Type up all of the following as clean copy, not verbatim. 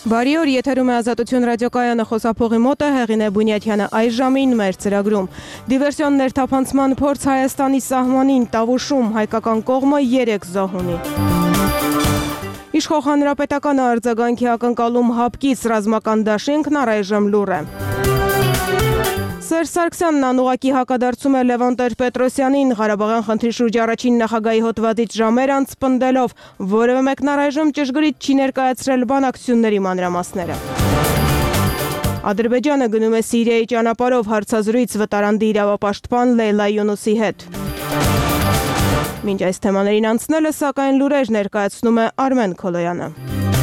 Բարի օր, եթերում է Ազատություն ռադիոկայանը, խոսափողի մոտ է Հեղինե Բունյաթյանը, այս ժամին մեր ծրագրում։ Դիվերսիոն ներթափանցման փորձ Հայաստանի սահմանին, Տավուշում հայկական կողմը 3 զոհ ունի։ Իշխող հանրապետականը արձագանքի ակնկալում հապկից ռազմական դաշինքն առայժմ լուռ է։ Սերժ Սարգսյանն անուղղակի հակադարձում է Լևոն Տեր-Պետրոսյանին, Ղարաբաղյան խնդրի շուրջ առաջին նախագահի հոդվածից ժամեր անց պնդելով, որևէ մեկն առայժմ ճշգրիտ չի ներկայացրել բանակցությունների մանրամասները։ Ադրբեջանը գնում է Սիրիայի ճանապարհով հարցազրույց վտարանդի իրավապաշտպան Լեյլա Յունուսի հետ։ Մինչ այս թեմաներին անցնելը, սակայն լուրեր ներկայացնում է Արմեն Քոլոյանը։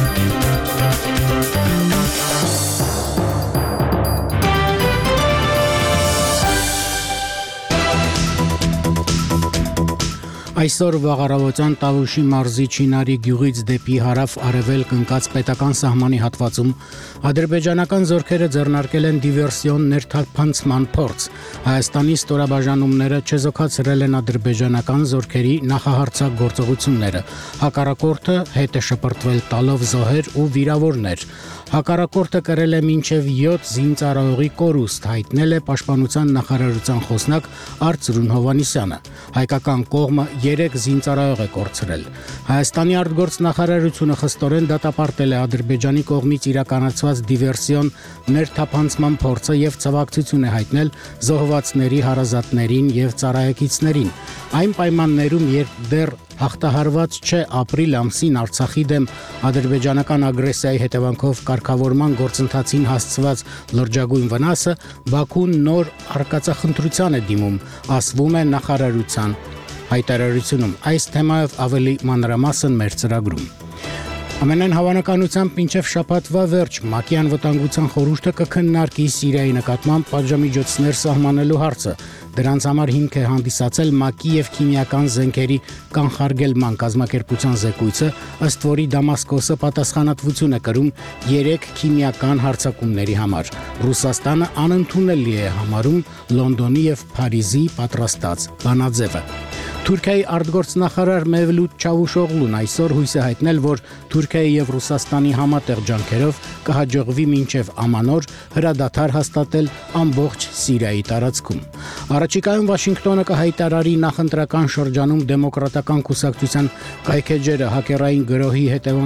Այսօր վաղարավոտյան Տավուշի մարզի Չինարի գյուղից դեպի հարավ արևելք ընկած պետական սահմանի հատվածում ադրբեջանական զորքերը ձեռնարկել են դիվերսիոն ներթափանցման փորձ։ Հայաստանի ստորաբաժանումները չեզոքացրել են ադրբեջանական զորքերի նախահարձակ գործողությունները։ Հակառակորդը հետ է շպրտվել տալով զոհեր ու վիրավորներ։ Հակառակորդը կրել է մինչև 7 զինծառայողի կորուստ, հայտնել է Պաշտպանության նախարարության խոսնակ Արծրուն Հովհաննիսյանը։ Հայկական կողմը 3 զինծառայող է կորցրել։ Հայաստանի արտգործնախարարությունը խստորեն դատապարտել է Ադրբեջանի կողմից իրականացված դիվերսիոն ներթափանցման փորձը եւ ցավակցություն է հայտնել զոհվածների հարազատներին եւ ծառայեկիցներին։ Այն պայմաններում, երբ դեռ հաղթահարված չէ ապրիլ ամսին Արցախի դեմ ադրբեջանական ագրեսիայի հետևանքով կարգավորման գործընթացին հասցված լրջագույն վնասը, Բաքուն նոր արկածախնդրության է դիմում, ասվում է նախարարության հայտարարությունում։ Այս թեմայով ավելի մանրամասն մեր ծրագրում։ Ամենայն հավանականությամբ մինչև շաբաթվա վերջ ՄԱԿ-ի անվտանգության խորհուրդը կքննարկի Սիրիայի նկատմամբ պատժամիջոցներ սահմանելու հարցը։ Դրանց համար հիմք է հանդիսացել ՄԱԿ-ի եւ քիմիական զենքերի կանխարգելման կազմակերպության զեկույցը, ըստ որի Դամասկոսը պատասխանատվություն է կրում 3 քիմիական հարձակումների համար։ Ռուսաստանը անընդունելի է համարում Լոնդոնի եւ Փարիզի պատրաստած բանաձևը։ Թուրքիայի արտգործնախարար Մևլութ Չավուշօղլուն այսօր հույս է հայտնել, որ Թուրքիայի եւ Ռուսաստանի համատեղ ջանքերով կհաջողվի մինչև ամանոր հրադադար հաստատել ամբողջ Սիրիայի տարածքում։ Առաջիկայում Վաշինգտոնը կհայտարարի նախընտրական շրջանում դեմոկրատական կուսակցության կայքեջերը հակերային գրոհի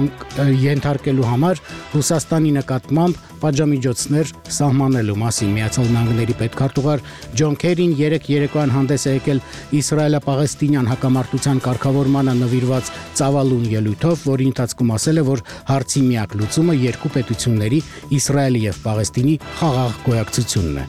ենթարկելու համար Ռուսաստանի նկատմամբ պատժամիջոցներ սահմանելու մասին։ Միացյալ Նահանգների պետքարտուղար Ջոն Քերին երեկոյան հանդես է եկել Իսրայելա-Պաղեստինյան հակամարտության կարգավորմանը նվիրված ծավալուն ելույթով, որի ընթացքում ասել է, որ հարցի միակ լուծումը երկու պետությունների Իսրայելի եւ Պաղեստինի խաղաղ գոյակցությունն է։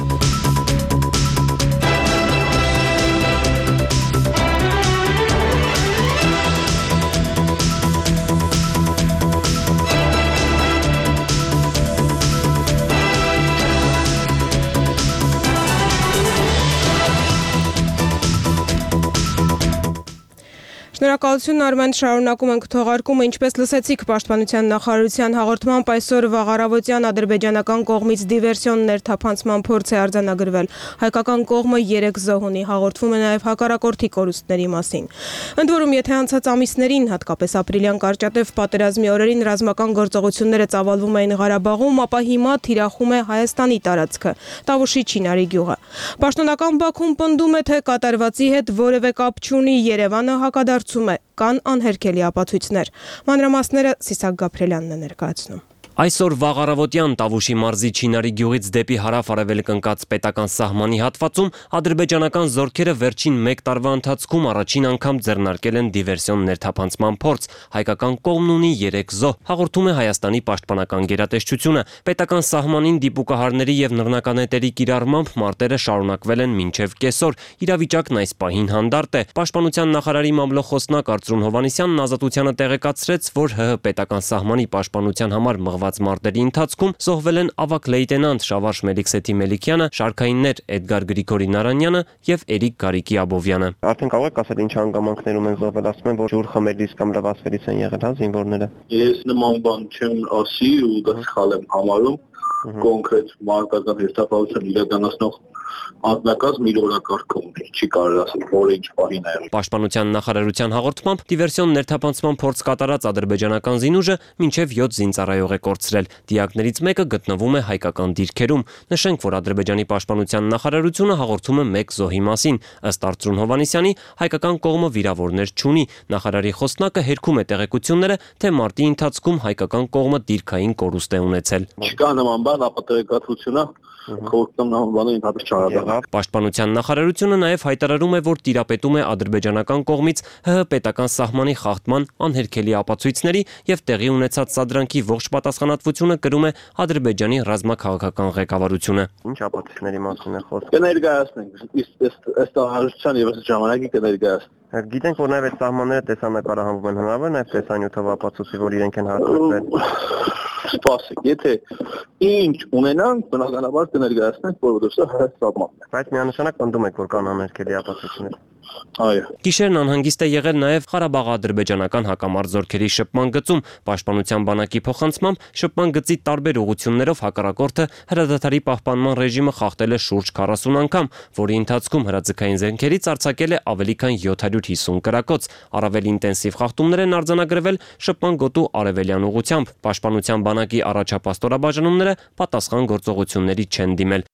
Շնորհակալություն Արմեն, շարունակում ենք թողարկումը, ինչպես լսեցիք Պաշտպանության նախարարության հաղորդմամբ, այսօր վաղարավոտյան ադրբեջանական կողմից դիվերսիոն ներթափանցման փորձ է արձանագրվել։ Հայկական կողմը 3 զոհ ունի, հաղորդվում է նաև հակառակորդի կորուստների մասին։ Ընդ որում, եթե անցած ամիսներին, հատկապես ապրիլյան կարճատև պատերազմի օրերին ռազմական գործողությունները ծավալվում էին Ղարաբաղում, ապա հիմա թիրախում է Հայաստանի տարածքը, Տավուշի Չինարի գյուղը։ Պաշտոնական Բաքուն պնդում է, թե կատարվածի հետ որևէ կապ չունի, Երևանը հակադարձում է, կան անհերքելի ապացույցներ։ Մանրամասները Սիսակ Գաբրելյանն է ներկայացնում։ Այսօր վաղարավոտյան Տավուշի մարզի Չինարի գյուղից դեպի հարավ-արևելք ընկած պետական սահմանի հատվածում ադրբեջանական զորքերը վերջին 1 տարվա ընթացքում առաջին անգամ ձեռնարկել են դիվերսիոն ներթափանցման փորձ։ Հայկական կողմն ունի 3 զոհ, հաղորդում է Հայաստանի պաշտպանական գերատեսչությունը։ Պետական սահմանին դիպուկահարների եւ նռնականետերի կիրառմամբ մարտերը շարունակվել են մինչև կեսօր։ Իրավիճակն այս պահին հանդարտ է։ Պաշտպանության նախարարի մամլոխոսնակ Արծրուն Հովհաննիսյանն Ազատությանը տեղեկացրեց, որ ՀՀ պետական սահմանի պաշտպանության համար մղված մարտերի ընթացքում զոհվել են ավագ լեյտենանտ Շավարժ Մելիքսեթի Մելիքյանը, շարքայիններ Էդգար Գրիգորի Նարանյանը եւ Էրիկ Գարիկի Աբովյանը։ Արդեն կարող եք ասել ինչ հանգամանքներում են զոհվել, ասում են, որ ջուր խմելիս կամ լվացվելիս են եղել, հա, զինվորները։ Ես նման բան չեմ ասի ու դա սխալ եմ համարում։ Կոնկրետ մարտական հերթապահություն իրականացնող անձնակազմ իր օրակարգում չի կարող ասել, որը ինչ պահին է։ Պաշտպանության նախարարության հաղորդմամբ դիվերսիոն ներթափանցման փորձ կատարած ադրբեջանական զինուժը մինչև 7 զինծառայող է կորցրել։ Դիակներից մեկը գտնվում է հայկական դիրքերում։ Նշենք, որ Ադրբեջանի պաշտպանության նախարարությունը հաղորդում է 1 զոհի մասին։ Ըստ Արծրուն Հովհաննիսյանի, հայկական կողմը վիրավորներ չունի։ Նախարարի խոսնակը հերքում է տեղեկությունները, թե մարտի ընթացքում հայկական կողմը դիրքային կորուստ է ունեցել։ Չկա նման բան, ապա տեղեկատվությունը խորհրդում նման բանը ընդհանրապես չարադառնա։ Պաշտպանության նախարարությունը նաև հայտարարում է, որ տիրապետում է ադրբեջանական կողմից ՀՀ պետական սահմանի խախտման անհերքելի ապացույցների եւ տեղի ունեցած սադրանքի ողջ պատասխանատվությունը կրում է Ադրբեջանի ռազմաքաղաքական ղեկավարությունը։ Ինչ ապացույցների մասին է խոսքը։ Կներկայացնենք, ըստ հարցության եւ ըստ ժամանակի կներկայացնենք։ Գիտենք, որ նաև այդ սահմանները տեսանկարահանվում են հնարավոր, նաև տեսանյութով ապացուցի, որ իրենք են հաստատվել։ Սպասեք, եթե ինչ ունենանք, բնականաբար կներկայացնենք, որովհետեւ սա հրաշք սահմանն է։ Բայց միանշանակ պնդում եք, որ կան անհերքելի ապացույցներ։ Այո։ Գիշերն անհանգիստ է եղել նաև Ղարաբաղ-ադրբեջանական հակամարտ զորքերի շփման գծում։ Պաշտպանության բանակի փոխանցմամբ շփման գծի տարբեր ուղղություններով հակառակորդը հրադադարի պահպանման ռեժիմը խախտել է շուրջ 40 անգամ, որի ընթացքում հրաձգային զենքերից արձակել է ավելի քան 750 կրակոց։ Առավել ինտենսիվ խախտումներ են արձանագրվել շփման գոտու արևելյան ուղղությամբ։ Պաշտպանության բանակի առաջապահ ստորաբաժանումները պատասխան գործողությունների չեն դիմել։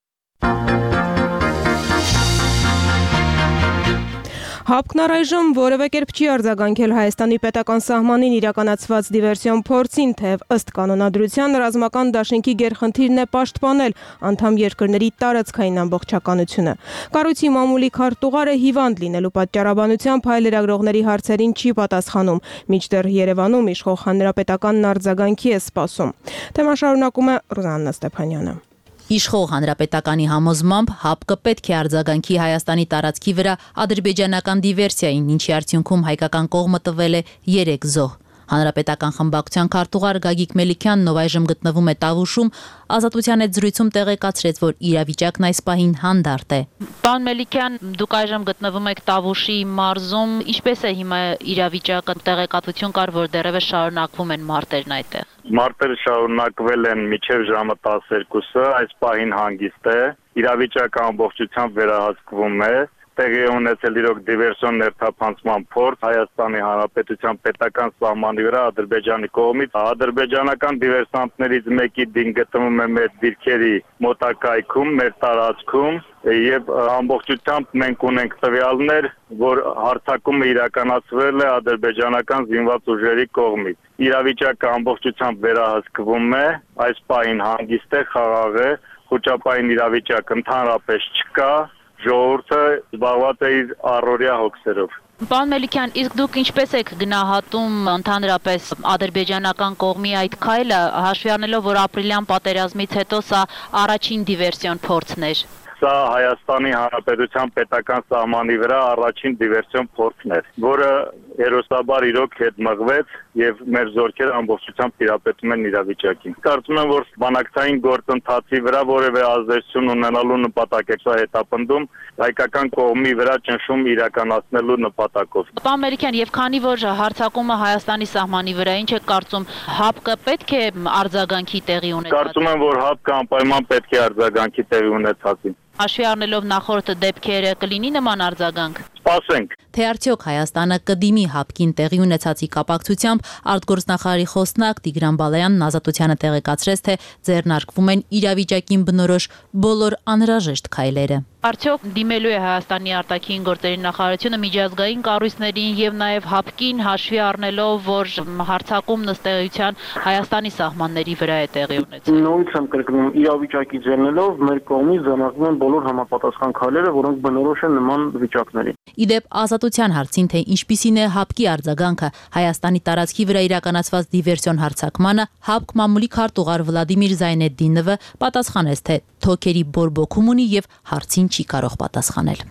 ՀԱՊԿ-ն առայժմ որևէ կերպ չի արձագանքել Հայաստանի պետական սահմանին իրականացված դիվերսիոն փորձին, թեև ըստ կանոնադրության ռազմական դաշինքի գերխնդիրն է պաշտպանել անդամ երկրների տարածքային ամբողջականությունը։ Կառույցի մամուլի քարտուղարը հիվանդ լինելու պատճառաբանությամբ հայ լրագրողների հարցերին չի պատասխանում, մինչդեռ Երևանում իշխող հանրապետականն արձագանքի է սպասում։ Թեման շարունակում է Ռուզաննա Ստեփանյանը։ Իշխող հանրապետականի համոզմամբ ՀԱՊԿ-ը պետք է արձագանքի Հայաստանի տարածքի վրա ադրբեջանական դիվերսիային, ինչի արդյունքում հայկական կողմը տվել է 3 զոհ։ Հանրապետական խմբակցության քարտուղար Գագիկ Մելիքյանն, ով այժմ գտնվում է Տավուշում, Ազատության հետ զրույցում տեղեկացրեց, որ իրավիճակն այս պահին հանդարտ է։ Պարոն Մելիքյան, դուք այժմ գտնվում եք Տավուշի մարզում, ինչպես է հիմա իրավիճակը, տեղեկատվություն կար, որ դեռևս շարունակվում են մարտերն այդտեղ։ Մարտերը շարունակվել են մինչև ժամը 12-ը, այս պահին հանգիստ է, իրավիճակը ամբողջությամբ վերահսկվում է։ Տեղի ունեցել իրոք դիվերսիոն ներթափանցման փորձ Հայաստանի Հանրապետության պետական սահմանի վրա Ադրբեջանի կողմից։ Ադրբեջանական դիվերսանտներից մեկի դին գտնվում է մեր դիրքերի մոտակայքում, մեր տարածքում եւ ամբողջությամբ մենք ունենք տվյալներ, որ հարձակումը իրականացվել է ադրբեջանական զինված ուժերի կողմից։ Իրավիճակը ամբողջությամբ վերահսկվում է, այս պահին հանգիստ է, խաղաղ է, խոճապային իրավիճակ ընդհանրապես չկա։ Ժողովուրդը զբաղված է իր առօրյա հոգսերով։ Պարոն Մելիքյան, իսկ դուք ինչպես եք գնահատում ընդհանրապես ադրբեջանական կողմի այդ քայլը, հաշվի առնելով, որ ապրիլյան պատերազմից հետո սա առաջին դիվերսիոն փորձն էր։ Սա Հայաստանի Հանրապետության պետական սահմանի վրա առաջին դիվերսիոն փորձն էր, որը հերոսաբար իրոք հետ մղվեց եւ մեր զորքերը ամբողջությամբ տիրապետում են իրավիճակին։ Կարծում եմ, որ բանակցային գործընթացի վրա որևէ ազդեցություն ունենալու նպատակ է սա հետապնդում հայկական կողմի վրա ճնշում իրականացնելու նպատակով։ Պարոն Մելիքյան, եւ քանի որ հարձակումը Հայաստանի սահմանի վրա, ինչ է կարծում, ՀԱՊԿ-ը պետք է արձագանքի տեղի ունենա։ Կարծում եմ, որ ՀԱՊԿ-ը անպայման պետք է արձագանքի տեղի ունեցածին։ Հաշվի առնելով նախորդ դեպքերը կլինի նման արձագանք։ Սպասենք։ Թե արդյոք Հայաստանը կդիմի ՀԱՊԿ-ին տեղի ունեցածի կապակցությամբ արտգործնախարարի խոսնակ Տիգրան Բալայանն Ազատությանը տեղեկացրեց, թե ձեռնարկվում են իրավիճակին բնորոշ բոլոր անհրաժեշտ քայլերը։ Արդյոք դիմելու է Հայաստանի արտաքին գործերի նախարարությունը միջազգային կառույցներին եւ նաեւ ՀԱՊԿ-ին հաշվի առնելով, որ հարձակումն ըստ էության Հայաստանի սահմանների վրա է տեղի ունեցել։ Նույնիսկ եմ կրկնում, իրավիճակի ձեռնելով մեր կողմից ձեռնարկվում են բոլոր համապատասխան քայլերը, որոնք բնորոշ են նման վիճակներին։ Իդեպ Ազատության հարցին, թե ինչպիսին է ՀԱՊԿ-ի արձագանքը Հայաստանի տարածքի վրա իրականացված դիվերսիոն հարձակմանը, ՀԱՊԿ մամուլի քարտուղար Վլադիմիր Զայնեդդինովը պատասխանեց, թե թոքերի բորբոքում ունի եւ հարցին չի կարող պատասխանել։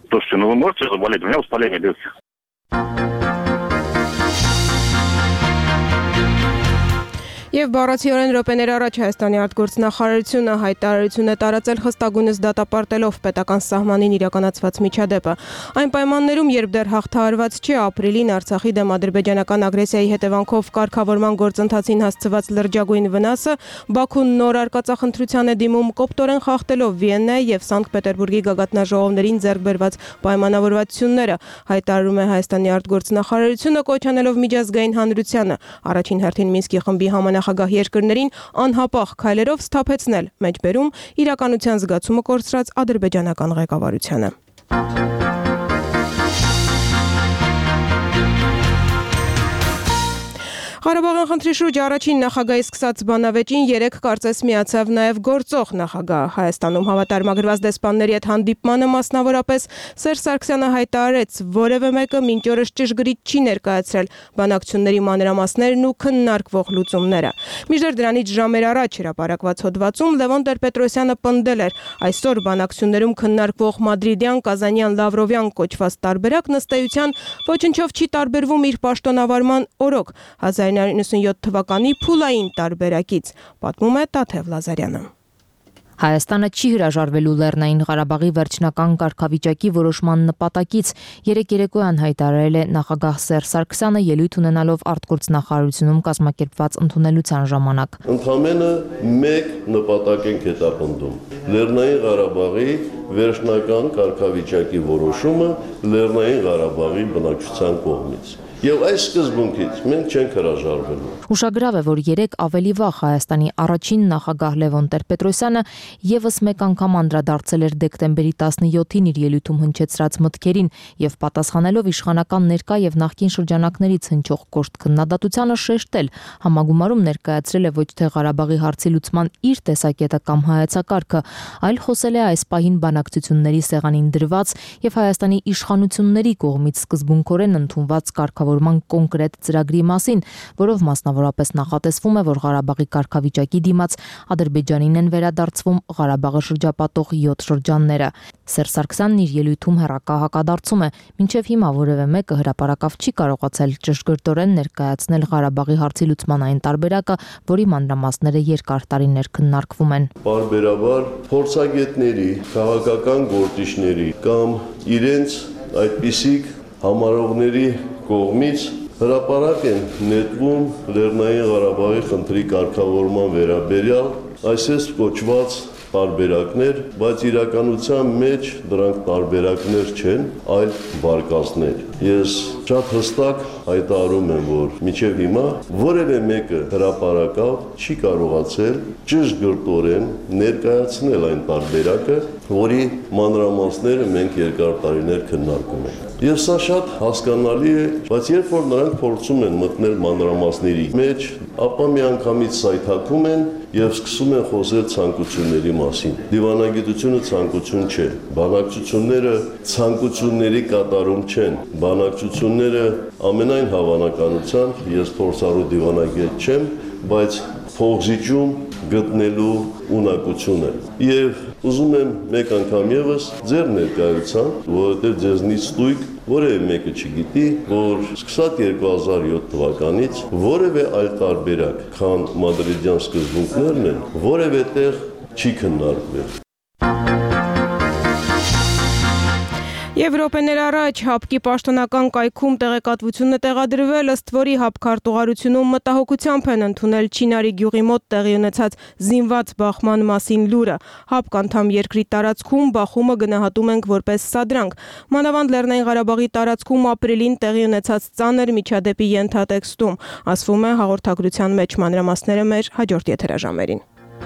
Եվ բառացիորեն րոպեներ առաջ Հայաստանի արտգործնախարարությունը հայտարարություն է տարածել խստագույնս դատապարտելով պետական սահմանին իրականացված միջադեպը։ Այն պայմաններում, երբ դեռ հաղթահարված չի ապրիլին Արցախի դեմ ադրբեջանական ագրեսիայի հետևանքով կարգավորման գործընթացին հասցված լրջագույն վնասը, Բաքուն նոր արկածախնդրության է դիմում կոպտորեն խախտելով Վիեննայի եւ Սանկտ Պետերբուրգի գագաթնաժողովներին ձեռք բերված պայմանավորվածությունները, հայտարարում է Հայաստանի արտգործնախարարությունը կոչ անելով միջազգային հանրությանը առաջին հերթին Մինսկի խմբի համանախագահ երկրներին անհապաղ քայլերով սթափեցնել մեջբերում իրականության զգացումը կորցրած ադրբեջանական ղեկավարությանը։ Ղարաբաղյան խնդրի շուրջ առաջին նախագահի սկսած բանավեճին 3 կարծես միացավ նաև գործող նախագահ։ Հայաստանում հավատարմագրված դեսպանների հետ հանդիպմանը մասնավորապես Սերժ Սարգսյանը հայտարարեց, որևէ մեկը մինչ օրս ճշգրիտ չի ներկայացրել բանակցությունների մանրամասներն ու քննարկվող լուծումները։ Մինչդեռ դրանից ժամեր առաջ հրապարակված հոդվածում Լևոն Տեր-Պետրոսյանը պնդել էր, այսօր բանակցություններում քննարկվող մադրիդյան, կազանյան, լավրովյան կոչված տարբերակն ըստ էության ոչնչով չի տարբերվում իր պաշտոնավարման օրոք 1997 թվականի փուլային տարբերակից, պատմում է Տաթև Լազարյանը։ Հայաստանը չի հրաժարվելու Լեռնային Ղարաբաղի վերջնական կարգավիճակի որոշման նպատակից, երեկ երեկոյան հայտարարել է նախագահ Սերժ Սարգսյանը ելույթ ունենալով արտգործնախարարությունում կազմակերպված ընդունելության ժամանակ։ Ընդամենը մեկ նպատակ ենք հետապնդում՝ Լեռնային Ղարաբաղի վերջնական կարգավիճակի որոշումը Լեռնային Ղարաբաղի բնակչության կողմից։ Եվ այս սկզբունքից մենք չենք հրաժարվելու։ Ուշագրավ է, որ երեք ավելի վաղ Հայաստանի առաջին նախագահ Լևոն Տեր-Պետրոսյանը եւս մեկ անգամ անդրադարձել էր դեկտեմբերի 17-ին իր ելույթում հնչեցրած մտքերին եւ պատասխանելով իշխանական ներկա եւ նախկին շրջանակներից հնչող կոշտ քննադատությանը շեշտել, համագումարում ներկայացրել է ոչ թե Ղարաբաղի հարցի լուծման իր տեսակետը կամ հայեցակարգը, այլ խոսել է այս պահին բանակցությունների սեղանին դրված եւ Հայաստանի իշխանությունների կողմից սկզբունքորեն ընդունված կոնկրետ ծրագրի մասին, որով մասնավորապես նախատեսվում է, որ Ղարաբաղի կարգավիճակի դիմաց Ադրբեջանին են վերադարձվում Ղարաբաղը շրջապատող 7 շրջանները։ Սերժ Սարգսյանն իր ելույթում հակադարձում է, մինչև հիմա որևէ մեկը հրապարակավ չի կարողացել ճշգրտորեն ներկայացնել Ղարաբաղի հարցի լուծման այն տարբերակը, որի մանրամասները երկար տարիներ քննարկվում են։ Բարբերաբար փորձագետների, քաղաքական գործիչների կամ իրենց այդպիսիք համարողների կողմից հրապարակ են նետվում Լեռնային Ղարաբաղի խնդրի կարգավորման վերաբերյալ այսպես կոչված տարբերակներ, բայց իրականության մեջ դրանք տարբերակներ չեն, այլ վարկածներ։ Ես շատ հստակ հայտարարում եմ, որ մինչև հիմա որևէ մեկը հրապարակավ չի կարողացել ճշգրտորեն ներկայացնել այն տարբերակը, որի մանրամասները մենք երկար տարիներ քննարկում ենք։ Եվ սա շատ հասկանալի է, բայց երբ որ նրանք փորձում են մտնել մանրամասների մեջ, ապա միանգամից սայթաքում են եւ սկսում են խոսել ցանկությունների մասին։ Դիվանագիտությունը ցանկություն չէ։ Բանակցությունները ցանկությունների կատարում չեն։ Բանակցությունները ամենայն հավանականությամբ ես փորձառու դիվանագետ չեմ, բայց փողզիջում գտնելու ունակությունը։ Եվ ուզում եմ մեկ անգամ եւս ձեր ներկայությամբ, որովհետեւ ձեզնից ստույգ որևէ մեկը չգիտի, որ սկսած 2007 թվականից որևէ այլ տարբերակ, քան մադրիդյան սկզբունքներն են, որևէ տեղ չի քննարկվել։ Եվ րոպեներ առաջ ՀԱՊԿ-ի պաշտոնական կայքում տեղեկատվություն է տեղադրվել, ըստ որի ՀԱՊԿ քարտուղարությունում մտահոգությամբ են ընդունել Չինարի գյուղի մոտ տեղի ունեցած զինված բախման մասին լուրը։ ՀԱՊԿ անդամ երկրի տարածքում բախումը գնահատում ենք որպես սադրանք։ Մանավանդ Լեռնային Ղարաբաղի տարածքում ապրիլին տեղի ունեցած ծանր միջադեպի ենթատեքստում, ասվում է հաղորդագրության մեջ մանրամասները մեր հաջորդ եթերաժամերին։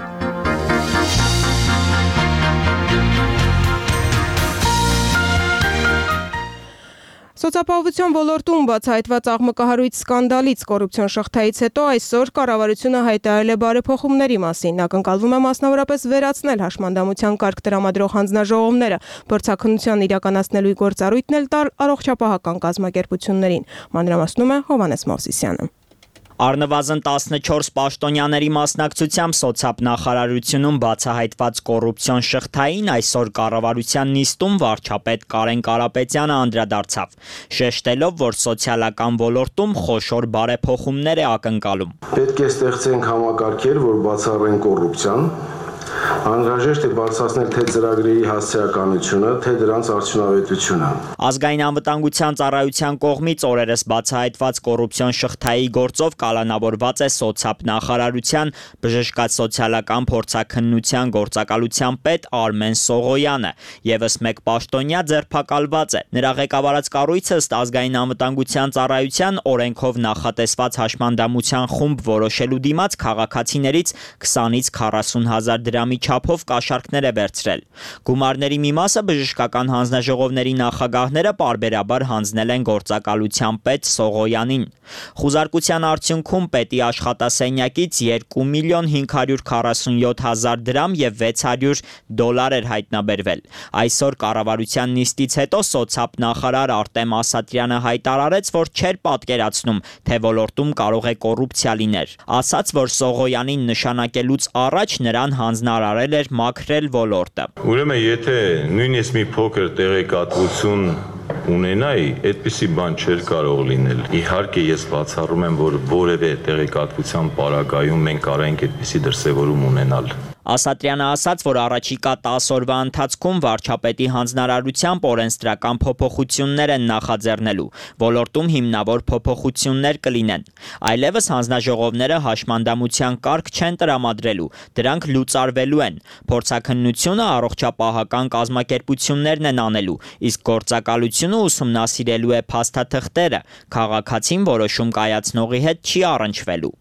Սոցիալապահովության ոլորտում բացահայտված աղմկահարույց սկանդալից կոռուպցիոն շղթայից հետո այսօր կառավարությունը հայտարարել է բարեփոխումների մասին։ Ակնկալվում է մասնավորապես վերացնել հաշմանդամության կարգ տրամադրող հանձնաժողովները, փորձաքննության իրականացնելու գործառույթն էլ տալ առողջապահական կազմակերպություններին։ Մանրամասնում է Հովհաննես Մովսիսյանը։ Առնվազն 14 պաշտոնյաների մասնակցությամբ սոցիալնախարարությունում բացահայտված կոռուպցիոն շղթային այսօր կառավարության նիստում վարչապետ Կարեն Կարապետյանը անդրադարձավ, շեշտելով, որ սոցիալական ոլորտում խոշոր բարեփոխումներ է ակնկալում։ Պետք է ստեղծենք համակարգեր, որ բացառեն կոռուպցիան, անհրաժեշտ է բարձրացնել թե ծրագրերի հասարակականությունը, թե դրանց արդյունավետությունը։ Ազգային անվտանգության ծառայության կողմից օրերս բացահայտված կոռուպցիոն շղթայի գործով կալանավորված է սոցիալնախարարության բժշկած սոցիալական փորձաքննության գործակալության պետ Արմեն Սողոյանը, եւս մեկ պաշտոնյա ձերբակալված է։ Նրա ղեկավարած կառույցը ըստ ազգային անվտանգության ծառայության օրենքով նախատեսված հաշմանդամության խումբ որոշելու դիմաց քաղաքացիներից 20-ից 40 հազար դրամի չափով կաշառքներ է վերցրել։ Գումարների մի մասը բժշկական հանձնաժողովների նախագահները պարբերաբար հանձնել են գործակալության պետ Սողոյանին։ Խուզարկության արդյունքում պետի աշխատասենյակից 2 միլիոն 547 հազար դրամ եւ $600 էր հայտնաբերվել։ Այսօր կառավարության նիստից հետո սոցիալնախարար Արտեմ Ասատրյանը հայտարարեց, որ չէր պատկերացնում, թե ոլորտում կարող է կոռուպցիա լիներ։ Ասաց, որ Սողոյանին նշանակելուց առաջ նրան հանձնարարել էր մաքրել ոլորտը։ Ուրեմն եթե նույնիսկ մի փոքր տեղեկատվություն ունենայի, այդպիսի բան չէր կարող լինել։ Իհարկե ես բացառում եմ, որ որևէ տեղեկատվության պարագայում մենք կարող ենք այդպիսի դրսևորում ունենալ։ Ասատրյանը ասաց, որ առաջիկա 10 օրվա ընթացքում վարչապետի հանձնարարությամբ օրենսդրական փոփոխություններ են նախաձեռնելու։ Ոլորտում հիմնավոր փոփոխություններ կլինեն։ Այլևս հանձնաժողովները հաշմանդամության կարգ չեն տրամադրելու, դրանք լուծարվելու են։ Փորձաքննությունը առողջապահական կազմակերպություններն են անելու, իսկ գործակալությունը ուսումնասիրելու է փաստաթղթերը, քաղաքացին որոշում կայացնողի հետ չի առնչվելու։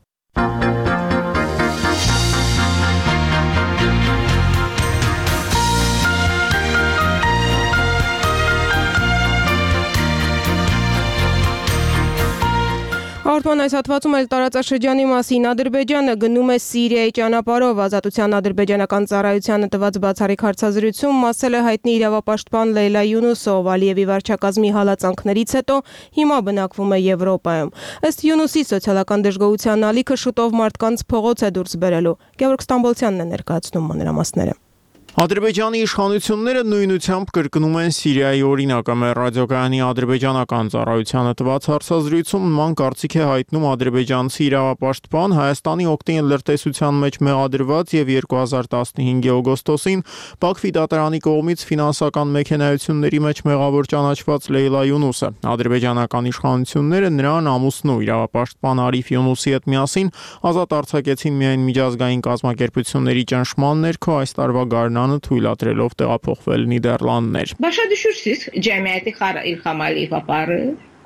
Արտման այս հատվածում էլ տարածաշրջանի մասին Ադրբեջանը գնում է Սիրիայի ճանապարհով ազատության ադրբեջանական ծառայությանը տված բացառիկ հարցազրույցում ասել է հայտնի իրավապաշտպան Լեյլա Յունուսով Ալիևի վարչակազմի հալածանքներից հետո հիմա բնակվում է Եվրոպայում։ Ըստ Յունուսի սոցիալական դժգոհության ալիքը շուտով մարդկանց փողոց է դուրս բերելու։ Գևորգ Ստամբոլցյանն է ներկայացնում մանրամասները։ Ադրբեջանի իշխանությունները նույնությամբ կրկնում են Սիրիայի օրինակը։ Մեր ռադիոկայանի ադրբեջանական ծառայությանը տված հարցազրույցում նման կարծիք է հայտնում ադրբեջանցի իրավապաշտպան Հայաստանի օգտին լրտեսության մեջ մեղադրված եւ 2015 օգոստոսին Բաքվի դատարանի կողմից ֆինանսական մեքենայությունների մեջ մեղավոր ճանաչված Լեյլա Յունուսը։ Ադրբեջանական իշխանությունները նրան ամուսնու իրավապաշտպան Արիֆ Յունուսի հետ միասին ազատ արձակեցին միայն միջազգային կազմակերպությունների ճնշման ներքո այս տարվա գարնանը թույլատրելով տեղափոխվել Նիդերլանդներ։ Բաշադշուրսից ջամիայეთი խար Իլհամ Ալիևը ապարը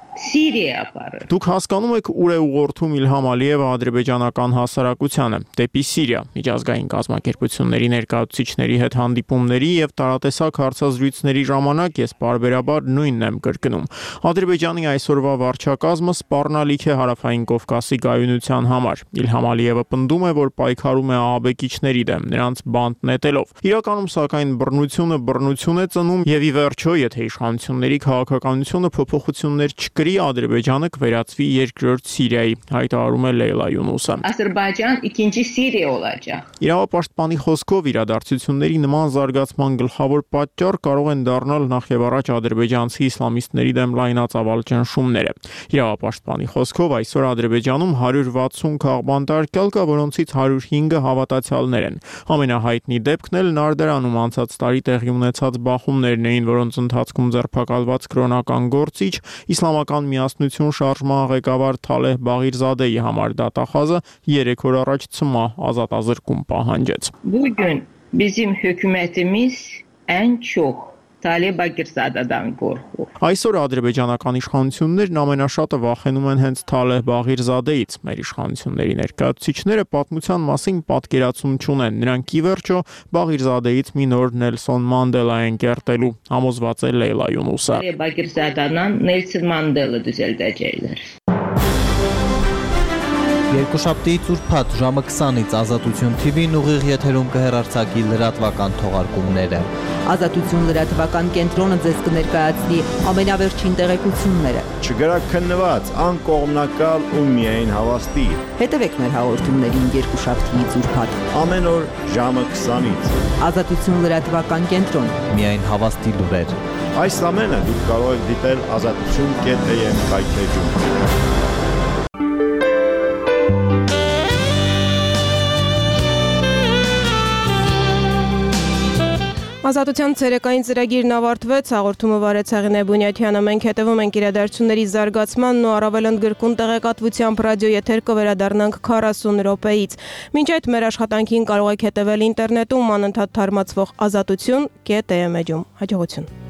Սիրիա ապարը։ Դուք հասկանում եք ուր է ուղղորդում Իլհամ Ալիևը ադրբեջանական հասարակությանը՝ դեպի Սիրիա։ Միջազգային կազմակերպությունների ներկայացուցիչների հետ հանդիպումների եւ տարատեսակ հարցազրույցների ժամանակ ես պարբերաբար նույնն եմ կրկնում։ Ադրբեջանի այսօրվա վարչակազմը սպառնալիք է Հարավային Կովկասի գայունության համար։ Իլհամ Ալիևը պնդում է, որ պայքարում է ահաբեկիչների դեմ, նրանց բանտ նետելով։ Իրականում սակայն բռնություն է ծնում եւ ի վերջո, եթե իշխանությունների քաղաքականությունը փոփոխություններ չկրի, Ադրբեջանը կվերածվի երկրորդ Սիրիայի, հայտարարում է Լեյլա Յունուսը։ Ադրբեջան իkinci Սիրիա olacak։ Իրավապաշտպանի խոսքով իրադարձությունների նման զարգացման գլխավոր պատճառ կարող են դառնալ նախևառաջ ադրբեջանցի իսլամիստների դեմ լայնածավալ ճնշումները։ Իրավապաշտպանի խոսքով այսօր Ադրբեջանում 160 քաղբանտարկյալ կա, որոնցից 105-ը հավատացյալներ են։ Ամենահայտնի դեպքն էլ Նարդարանում անցած տարի տեղի ունեցած բախումներն էին, որոնց ընթացքում ձերբակալված կրոնական գործիչ Իսլամական միասնություն շարժման ղեկավար Թալեհ Բաղիրզադեի համար դատախազը 3 օր առաջ ցմահ ազատազրկում պահանջեց։ Bugün bizim hükümetimiz en çok Թալեհ Բաղիրզադեդան կորխու։ Այսօր ադրբեջանական իշխանություններն ամենաշատը վախենում են հենց Թալեհ Բաղիրզադեից։ Մեր իշխանությունների ներկայացուցիչները պատմության մասին պատկերացում չունեն։ Նրանք ի վերջո Բաղիրզադեից մի նոր Նելսոն Մանդելա են կերտելու, համոզված է Լեյլա Յունուսը։ Թալեհ Բաղիրզադանան Նելսոն Մանդելը düzeltecekler։ Երկուշաբթի ծուրփաթ ժամը 20-ից Ազատություն TV-ն ուղիղ եթերում կհեռարձակի լրատվական թողարկումները։ Ազատություն լրատվական կենտրոնը ձեզ կներկայացնի ամենավերջին տեղեկությունները։ Չգրաքննված, անկողմնակալ ու միայն հավաստի։ Հետևեք մեր հաղորդումներին երկուշաբթիից ուրբաթ։ Ամեն օր ժամը 20-ից։ Ազատություն լրատվական կենտրոն։ Միայն հավաստի լուրեր։ Այս ամենը դուք կարող եք դիտել azatutun.am կայքեջում։ Ազատության ցերեկային ծրագիրն ավարտվեց, հաղորդումը վարեց Հեղինե Բունյաթյանը, մենք հետևում ենք իրադարձությունների զարգացմանն ու առավել ընդգրկուն տեղեկատվությամբ ռադիո եթեր կվերադառնանք 40 րոպեից։ Մինչ այդ մեր աշխատանքին կարող եք հետևել ինտերնետում անընդհատ թարմացվող azatutun.am-ում։ Հաջողություն։